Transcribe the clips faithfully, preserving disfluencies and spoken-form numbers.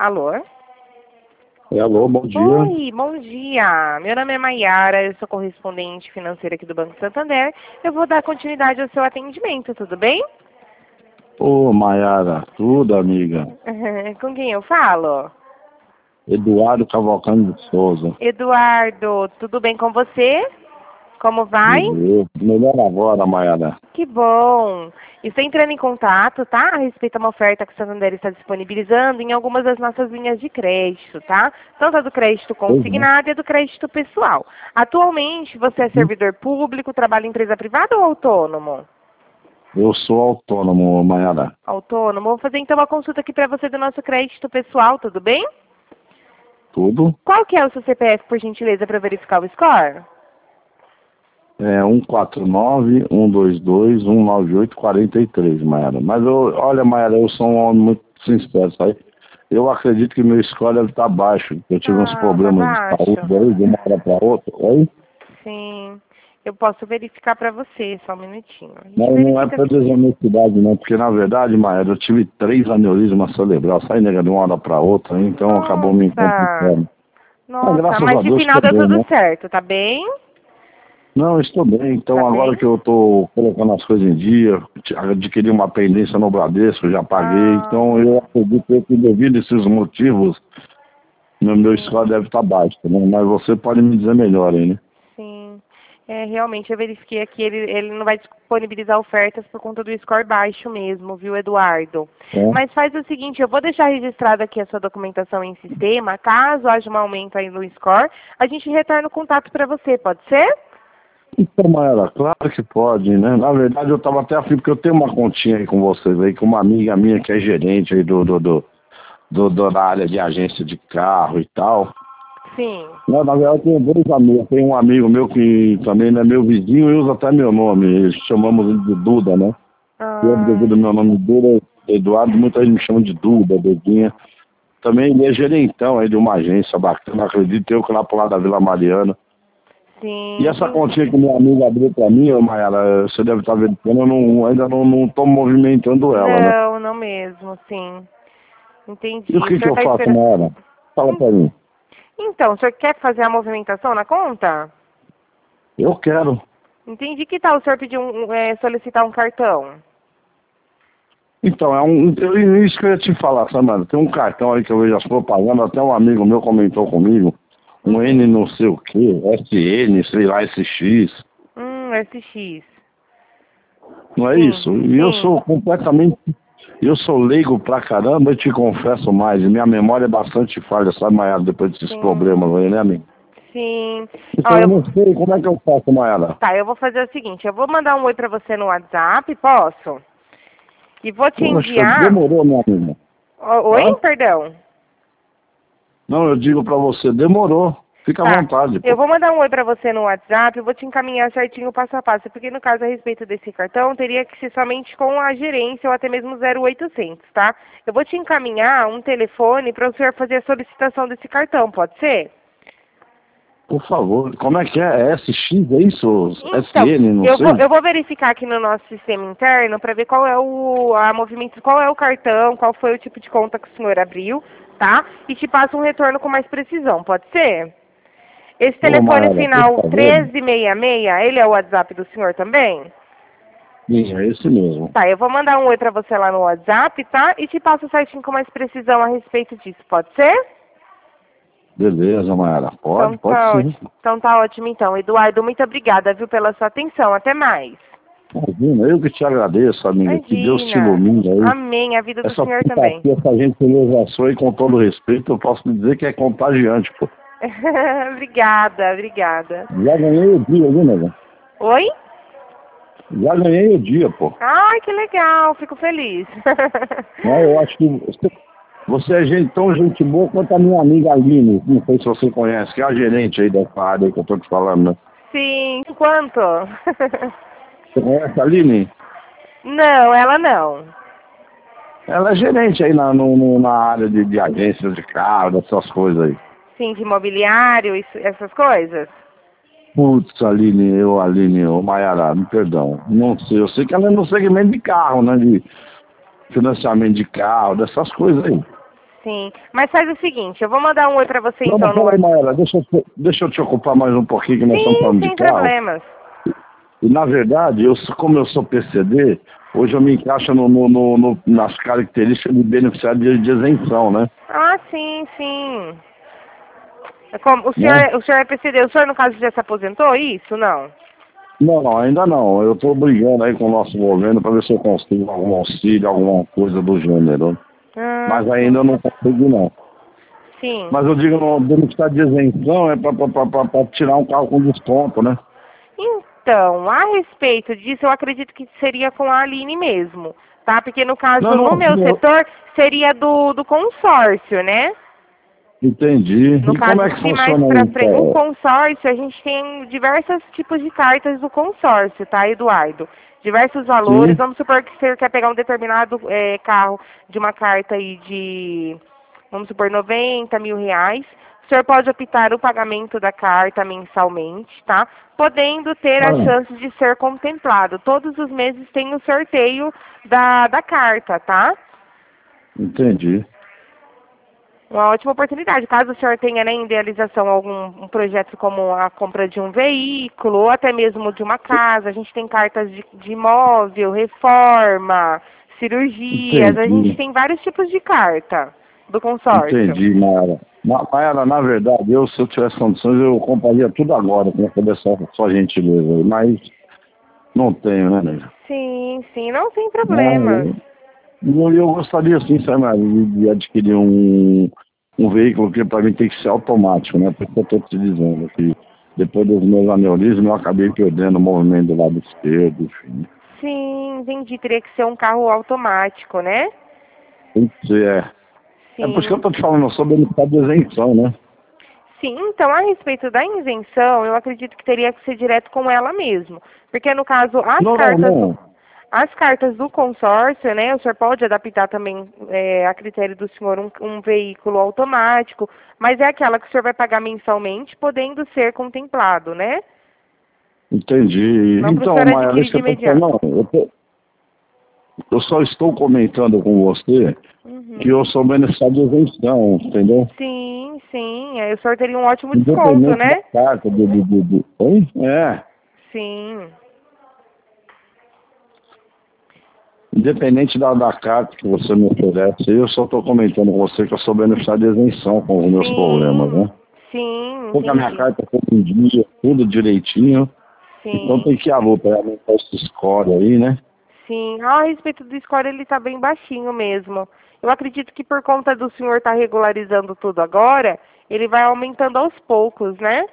Alô? É, alô, bom dia. Oi, bom dia. Meu nome é Maiara, eu sou correspondente financeira aqui do Banco Santander. Eu vou dar continuidade ao seu atendimento, tudo bem? Ô, Maiara, tudo, amiga? Com quem eu falo? Eduardo Cavalcante de Souza. Eduardo, tudo bem com você? Como vai? Beleza. Melhor agora, Maiara. Que bom! Estou entrando em contato, tá? A respeito de uma oferta que o Santander está disponibilizando em algumas das nossas linhas de crédito, tá? Tanto a do crédito consignado e a do crédito pessoal. Atualmente, você é servidor público, trabalha em empresa privada ou autônomo? Eu sou autônomo, Maiara. Autônomo. Vou fazer então uma consulta aqui para você do nosso crédito pessoal, tudo bem? Tudo? Qual que é o seu C P F, por gentileza, para verificar o score? É um quatro nove, um dois dois, um nove oito, quatro três, Maiara. Mas eu, olha, Maiara, eu sou um homem muito sincero, sabe? Eu acredito que meu score deve estar baixo. Eu tive uns Ah, tá problemas de baixo. saúde aí, de uma hora para outra. Oi? Sim. Eu posso verificar para você, só um minutinho. A gente Mas não é verifica por assim. desonestidade, não, porque na verdade, Maia, eu tive três aneurismas cerebral, sai nega de uma hora para outra, então acabou me Nossa! complicando. Mas Nossa, graças mas a de Deus final estou deu bem, tudo né? certo, tá bem? Não, estou bem, Tá então agora bem? que eu estou colocando as coisas em dia, adquiri uma pendência no Bradesco, já paguei, então Ah, eu acredito que devido a esses motivos, meu, meu sim, score deve estar baixo, né? Mas você pode me dizer melhor aí, né? sim. É, realmente, eu verifiquei aqui, ele, ele não vai disponibilizar ofertas por conta do score baixo mesmo, viu, Eduardo? É? Mas faz o seguinte, eu vou deixar registrada aqui a sua documentação em sistema, caso haja um aumento aí no score, a gente retorna o contato para você, pode ser? Então, Maera, claro que pode, né? Na verdade, eu estava até afim, porque eu tenho uma continha aí com vocês aí, com uma amiga minha que é gerente aí do, do, do, do, do- da área de agência de carro e tal. Sim. Não, na verdade, eu tenho dois amigos. Tem um amigo meu que também é meu vizinho e usa até meu nome. Chamamos ele de Duda, né? Eu, Ah, devido ao meu nome Duda, Eduardo, muita gente me chama de Duda, Dudinha. Também ele é gerentão aí de uma agência bacana, acredito eu, que lá pro lado da Vila Mariana. E sim, essa entendi. continha que meu amigo abriu pra mim, ô Mayara, você deve estar vendo, eu não, ainda não, não tô movimentando ela, né? Não, não mesmo, sim. E o Entendi. O que que senhor eu está faço, esperando. Mayara? Fala pra mim. Então, o senhor quer fazer a movimentação na conta? Eu quero. Entendi. Que tal o senhor pedir um, um, é, solicitar um cartão? Então, é um, eu- isso que eu ia te falar, Samara. Tem um cartão aí que eu vejo as propagandas, até um amigo meu comentou comigo, um N Uhum. não sei o que, S N, sei lá, S X. Hum, S X. Não é Sim, isso? E eu sim, sou completamente. Eu sou leigo pra caramba, eu te confesso mais. E minha memória é bastante falha, sabe, Mayara, depois desses sim, problemas aí, né, amigo? sim. Ó, Então eu eu, não sei como é que eu faço, Mayara. tá, eu vou fazer o seguinte, eu vou mandar um oi pra você no WhatsApp, posso? E vou te Poxa, enviar... demorou, minha amiga. Ó, oi? Hã? Perdão. Não, eu digo pra você, demorou. Fica à Tá. vontade, Eu pô. vou mandar um oi pra você no WhatsApp, eu vou te encaminhar certinho o passo a passo, porque no caso a respeito desse cartão, teria que ser somente com a gerência ou até mesmo zero oitocentos, tá? Eu vou te encaminhar um telefone para o senhor fazer a solicitação desse cartão, pode ser? Por favor. Como é que é? É S X, é isso? Então, S N, não eu vou, sei? eu vou verificar aqui no nosso sistema interno para ver qual é o a movimento, qual é o cartão, qual foi o tipo de conta que o senhor abriu, tá? E te passo um retorno com mais precisão, pode ser? Esse Ô, telefone Mayara, por final favor. treze sessenta e seis, ele é o WhatsApp do senhor também? Sim, é esse mesmo. Tá, eu vou mandar um oi pra você lá no WhatsApp, tá? E te passo certinho com mais precisão a respeito disso, pode ser? Beleza, Mayara. Então Pode, pode tá sim. ótimo. Então tá ótimo então. Eduardo, muito obrigada, viu, pela sua atenção. Até mais. Imagina, eu que te agradeço, amiga. Que Deus te Imagina. ilumine aí. Amém. A vida do Essa senhor também. simpatia, essa gentileza e com todo respeito, eu posso lhe dizer que é contagiante, pô. Obrigada, obrigada. Já ganhei o dia, viu, nega? Oi? Já ganhei o dia, pô. Ai, que legal. Fico feliz. Né, eu acho que você, você é gente, tão gente boa quanto a minha amiga Aline. Não sei se você conhece, que é a gerente aí dessa área aí que eu tô te falando, né? Sim. Quanto? Você conhece a Aline? Não, ela não. Ela é gerente aí na, no, no- na área de, de agências de carro, dessas coisas aí. Sim, de imobiliário, isso, essas coisas? Putz, Aline, eu, Aline, ô Maiara, me perdão. Não sei, eu sei que ela é no segmento de carro, né? De financiamento de carro, dessas coisas aí. Sim, mas faz o seguinte, eu vou mandar um oi pra você Não, então mas no peraí, WhatsApp. Maera, deixa, eu te- deixa eu te ocupar mais um pouquinho, que nós estamos Sim, falando de sem carro. problemas. E, na verdade, eu, sou- como eu sou P C D, hoje eu me encaixo no, no- no- no- nas características de beneficiário de, de isenção, né? Ah, sim, sim. É como, o senhor, né? o senhor é P C D, o senhor no caso já se aposentou? Isso, não? Não, não, ainda não. Eu estou brigando aí com o nosso governo para ver se eu consigo algum auxílio, alguma coisa do gênero. Ah, Mas ainda eu sim. não consigo, não. Sim. Mas eu digo, no beneficiário de isenção é para tirar um carro com desconto, né? Então, a respeito disso, eu acredito que seria com a Aline mesmo, tá? Porque no caso, Não, no não, meu eu setor, seria do, do consórcio, né? entendi. No E como caso, é que se mais funciona pra isso? frente, o consórcio, a gente tem diversos tipos de cartas do consórcio, tá, Eduardo? Diversos valores. Sim, Vamos supor que você quer pegar um determinado eh, carro de uma carta aí de, vamos supor, noventa mil reais. O senhor pode optar o pagamento da carta mensalmente, tá? Podendo ter a ah, chance de ser contemplado. Todos os meses tem o sorteio da, da carta, tá? entendi. Uma ótima oportunidade. Caso o senhor tenha, né, em idealização algum um projeto como a compra de um veículo, ou até mesmo de uma casa, a gente tem cartas de, de imóvel, reforma, cirurgias, a gente Entendi. tem vários tipos de carta do consórcio. Entendi, Mayara. Ma- Mayara, na verdade, eu, se eu tivesse condições, eu compraria tudo agora, com essa só, só gentileza aí, mas não tenho, né, nega? Sim, sim, não tem problemas. Não, eu, eu gostaria, sim, sabe, Mayara, de, de adquirir um, um veículo que para mim tem que ser automático, né? Porque eu estou te dizendo que depois dos meus aneurismas eu acabei perdendo o movimento do lado esquerdo, enfim. Sim, entendi. Teria que ser um carro automático, né? Tem que ser, é. É por isso que eu Sim. estou te falando sobre o estado de isenção, né? Sim, então, a respeito da isenção, eu acredito que teria que ser direto com ela mesmo. Porque, no caso, as Não, não, cartas do, não. as cartas do consórcio, né, o senhor pode adaptar também é, a critério do senhor um, um veículo automático, mas é aquela que o senhor vai pagar mensalmente, podendo ser contemplado, né? Entendi. Não para o Então, senhor Maia, adquirir isso que de eu tô falando, imediato. não, eu, tô- eu só estou comentando com você que Uhum. eu sou beneficiário de isenção, entendeu? Sim, sim, aí o senhor teria um ótimo desconto, Independente da né? carta, do, do, do, do- Oi? É, Sim. independente da, da carta que você me oferece, eu só estou comentando com você que eu sou beneficiário de isenção com os meus problemas, Sim, né? sim, Porque a minha entendi. carta foi em dia, tudo direitinho, então Sim. tem que ir à luta, é aumentar esse score aí, né? Sim, ah, a respeito do score ele está bem baixinho mesmo. Eu acredito que por conta do senhor estar regularizando tudo agora, ele vai aumentando aos poucos, né?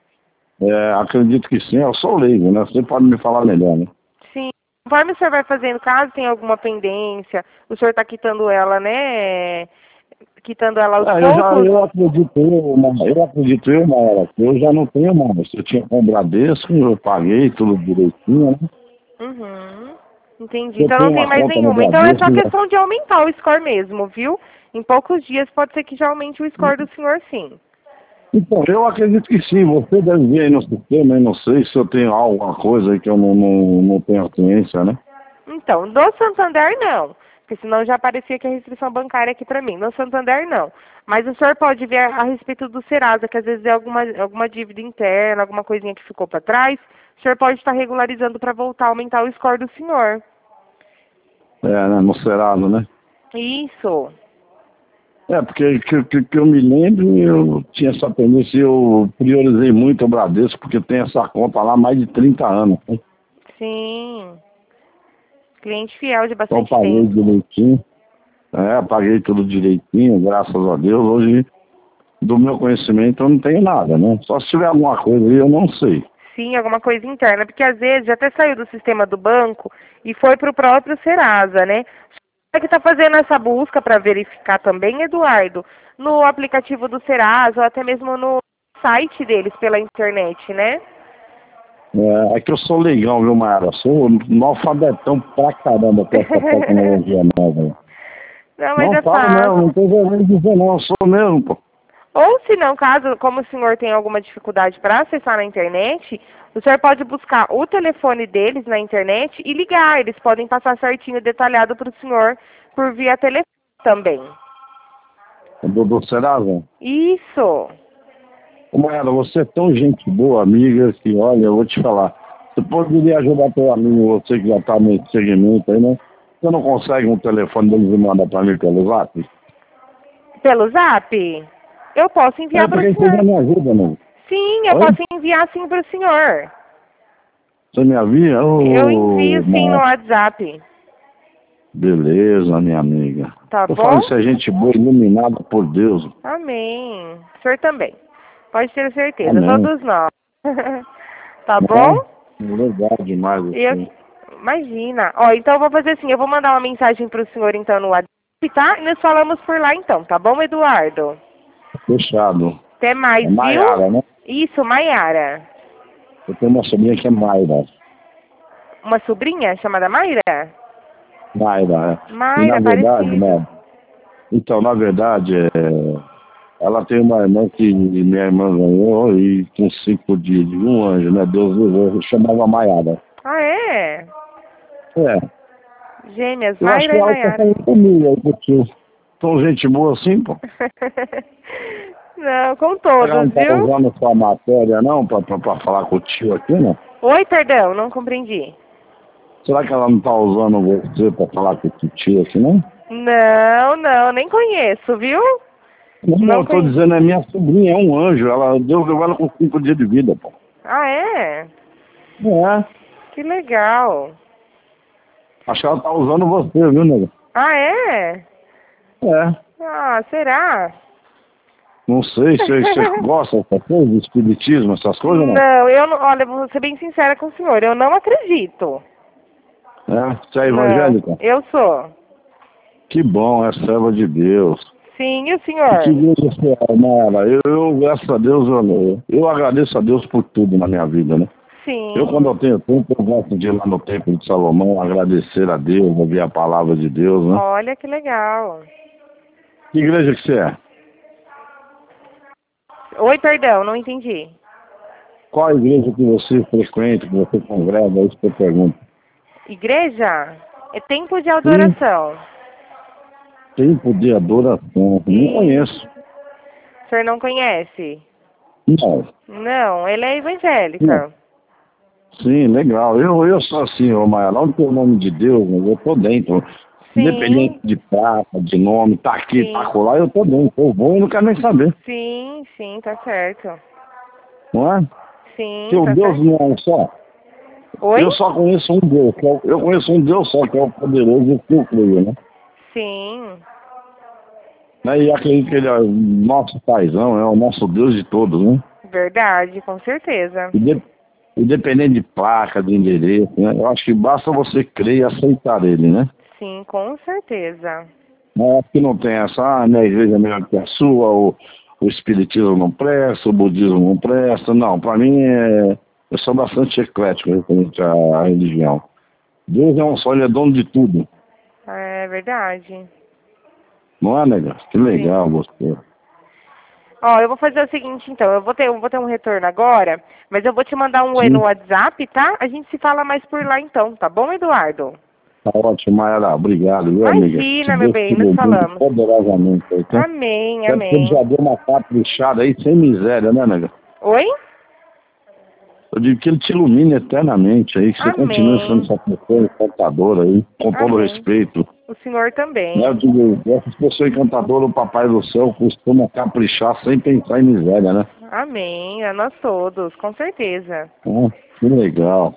É, acredito que sim, eu sou leigo, né? Você pode me falar melhor, né? Sim. Conforme o senhor vai fazendo, caso tenha alguma pendência, o senhor está quitando ela, né? Quitando ela aos É, eu já, poucos. eu acredito, eu, Ma- eu acredito, eu, Maera, que eu já não tenho mais. Eu tinha com o Bradesco, eu paguei tudo direitinho, né? Uhum. Entendi. Eu Então não tenho tem uma mais conta no nenhuma. Então é só Bradesco, já. questão de aumentar o score mesmo, viu? Em poucos dias pode ser que já aumente o score do senhor, sim. Então, eu acredito que sim, você deve ver aí no sistema, eu não sei se eu tenho alguma coisa aí que eu não, não, não tenho ciência, né? Então, no Santander não, porque senão já aparecia que a restrição bancária aqui para mim. No Santander não. Mas o senhor pode ver a, a respeito do Serasa, que às vezes é alguma, alguma dívida interna, alguma coisinha que ficou para trás, o senhor pode estar regularizando para voltar a aumentar o score do senhor. É, né, no Serasa, né? Isso. É, porque que, que, que eu me lembro, eu tinha essa tendência, eu priorizei muito o Bradesco, porque tem essa conta lá há mais de trinta anos, né? Sim. Cliente fiel de Então eu bastante paguei tempo. direitinho. É, paguei tudo direitinho, graças a Deus. Hoje, do meu conhecimento, eu não tenho nada, né? Só se tiver alguma coisa aí, eu não sei. Sim, alguma coisa interna, porque às vezes até saiu do sistema do banco e foi para o próprio Serasa, né? Você que está fazendo essa busca para verificar também, Eduardo, no aplicativo do Serasa ou até mesmo no site deles pela internet, né? É, é que eu sou leigão, viu, Mayara? Sou analfabetão pra caramba com essa tecnologia nova. Não, mas Não é falo mesmo, não fácil. tem vergonha de dizer não, eu sou mesmo, pô. Ou se não, caso, como o senhor tem alguma dificuldade para acessar na internet, o senhor pode buscar o telefone deles na internet e ligar. Eles podem passar certinho, detalhado para o senhor por via telefone também. Do, do Serasa? Isso. Ô, Mayara, você é tão gente boa, amiga, que olha, eu vou te falar. Você poderia ajudar teu amigo, você que já tá nesse segmento aí, né? Você não consegue um telefone deles e manda pra mim pelo zap? Pelo zap? Eu posso enviar É, para porque o você já senhor. me ajuda, não? Sim, eu Oi? posso enviar sim para o senhor. Você me avia? Eu Ô, envio sim no Mayara. WhatsApp. Beleza, minha amiga. Tá Eu falo bom? isso é gente boa, iluminada por Deus. Amém. O senhor também. Pode ter certeza, Amém. todos nós. Tá bom? É, legal demais Eu, assim. imagina. Ó, então eu vou fazer assim, eu vou mandar uma mensagem pro senhor então no WhatsApp, tá? E nós falamos por lá então, tá bom, Eduardo? Fechado. Até mais, É viu? Maiara, né? Isso, Maiara. Eu tenho uma sobrinha que é Mayra. Uma sobrinha chamada Mayra? Mayra, é. E na Mayra, verdade, parecido. né? Então, na verdade, é, ela tem uma irmã que minha irmã ganhou e com cinco dias de um anjo, né? Deus levou, chamava Maiara. Ah, é? É. Gêmeas, Eu acho Mayra que e ela tá Maiara. falando comigo aí, porque tão gente boa assim, pô. Não, com Será que ela todos, não tá viu? usando sua matéria, não, pra, pra, pra falar com o tio aqui, né? Oi, perdão, não compreendi. Será que ela não tá usando você pra falar com o tio aqui, não? Não, não, nem conheço, viu? Não, não, Não eu tô conheço. dizendo, é minha sobrinha, é um anjo. Ela Deus levou ela com cinco dias de vida, pô. Ah, é? É. Que legal. Acho que ela tá usando você, viu, nego? Ah, é? É. Ah, será? Não sei, você, você gosta dessas coisas, espiritismo, essas coisas, não? Não, eu não, olha, vou ser bem sincera com o senhor, eu não acredito. É? Você é Não, evangélica? eu sou. Que bom, é serva de Deus. Sim, e o E que senhor? igreja você é, Mara? Eu, eu, graças a Deus, eu, eu agradeço a Deus por tudo na minha vida, né? Eu, quando Sim. eu tenho tempo, eu gosto de ir lá no Templo de Salomão, agradecer a Deus, ouvir a palavra de Deus, né? Olha que legal. Que igreja que você é? Oi, perdão, não entendi. Qual a igreja que você frequenta, que você congrega? É isso que eu pergunto. Igreja? É tempo de Sim, adoração. tempo de adoração. Não E conheço. o senhor não conhece? Não. Não, ele é Não. evangélica. Sim, legal. Eu, eu sou assim, ô Maia, lá no teu nome de Deus, mas eu tô dentro. Independente Sim, de prata, de nome, tá aqui, tá sim. lá, eu tô dentro. Eu vou e não quero nem saber. Sim, sim, tá certo. Não é? Sim, Seu tá Deus certo. não é um só. Oi? Eu só conheço um Deus. Que é o- eu conheço um Deus só, que é o poderoso e que eu creio, né? Sim, Né, e acredito que ele é o nosso paizão, é o nosso Deus de todos, né? verdade, com certeza. Inde- Independente de placa, de endereço, né? Eu acho que basta você crer e aceitar ele, né? Sim, com certeza. Não é que não tem essa, ah, minha igreja é melhor que a sua, o, o espiritismo não presta, o budismo não presta. Não, para mim é, eu sou bastante eclético referente à, à religião. Deus é um só, ele é dono de tudo. É verdade. Não é, nega? Que Sim. legal você. Ó, eu vou fazer o seguinte, então. Eu vou ter, eu vou ter um retorno agora, mas eu vou te mandar um oi no Sim, WhatsApp, tá? A gente se fala mais por lá, então. Tá bom, Eduardo? tá ótimo, Mayara. Obrigado, viu, amiga? Que Imagina, meu Deus te bem, nos ilumine falamos. poderosamente aí, tá? Amém, Até porque ele amém. já deu uma caprichada aí sem miséria, né, nega? Oi? Eu digo que ele te ilumine eternamente aí, que você continue sendo Amém. essa pessoa encantadora aí, com todo Amém. respeito. O senhor Né? Eu também. digo, essas pessoas encantadoras, o Papai do Céu costuma caprichar sem pensar em miséria, né? Amém. A nós todos, com certeza. Ah, que legal.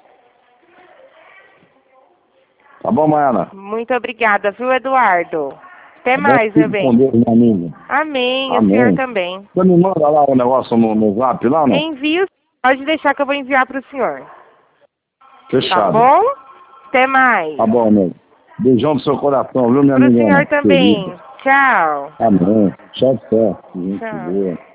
Tá bom, Mayara? Muito obrigada, viu, Eduardo? Até Tá bom? mais, meu Fique com bem. Deus, meu amigo. Amém. O senhor Amém. também. Você me manda lá o negócio no, no zap lá, não? Envio. Pode deixar que eu vou enviar para o senhor. Tá Fechado. bom? Até mais. Tá bom, amigo. Beijão no seu coração, viu, minha Para o amigona senhor também. querida? Tchau. Amém. Tchau, tchau. Gente Tchau. boa.